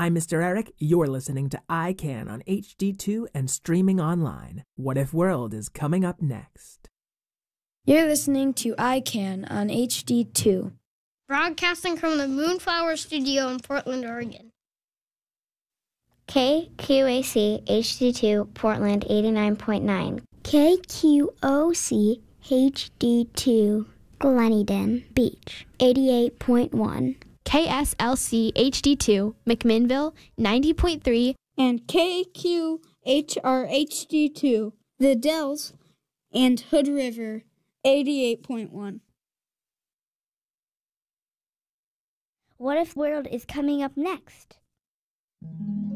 I'm Mr. Eric. You're listening to I Can on HD2 and streaming online. What If World is coming up next. You're listening to I Can on HD2. Broadcasting from the Moonflower Studio in Portland, Oregon. KQAC HD2 Portland 89.9. KQOC HD2 Gleneden Beach 88.1. KSLC HD2 McMinnville 90.3. And KQHR HD2 The Dells and Hood River 88.1. What If World is coming up next.